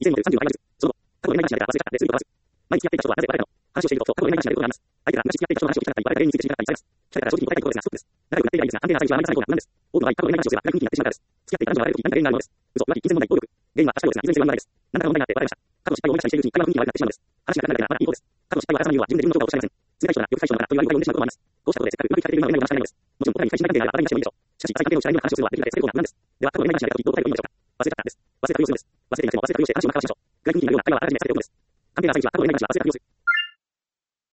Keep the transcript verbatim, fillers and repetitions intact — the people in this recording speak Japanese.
にせんにさんじゅうはちその後、過去の恋愛話が忘れちゃったで、すぐ飛ばす。毎日付き合っていた人はなぜ別れたの話をしていると、そう、過去の恋愛話が出ることがあります。相手が昔付き合っていた人の話を聞きたかったり、別れた原因について知りたかったりされます。聞かれたら正直に答えたいことですが、ストップです。仲良くなっていないですが、安定な最初はあまりさない方が無難です。多くの場合、過去の恋愛話をすれば暗い雰囲気になってしまうからです。付き合っていた男女が別れるとき何か原因があるのです。嘘、浮気、金銭問題、暴力。原因は確かようですが、依然性は問題です。何らかの問題があって別れました。過去の失敗を思い出したりしているうちに会話の雰囲気が悪くなってしまうのです。話が長くなるならまだいい方です。過去の失敗を改める理由は自分で自分の評価をおっしゃいません。冷たい人ならよく最初のからという悪い誤解を生んでしまうこともあります。こうしたことでせっかくうまくいかれている今を今には話したくないのです。もちろん答えに返しない関係であれば新たに話してもいいでしょう。しかし、再関係をしたいような話をするのはできるだけ避ける方が無難です。では、過去の恋愛話が出たときどう答えればいいのでしょうか。忘れちゃったです。忘れたふりをするのです。忘れていなくても忘れたふりをして話を長く交わしましょう。具体的にやるような会話は初めて避けておくのです。関係が浅いうちは過去の恋愛話は忘れたふりをする。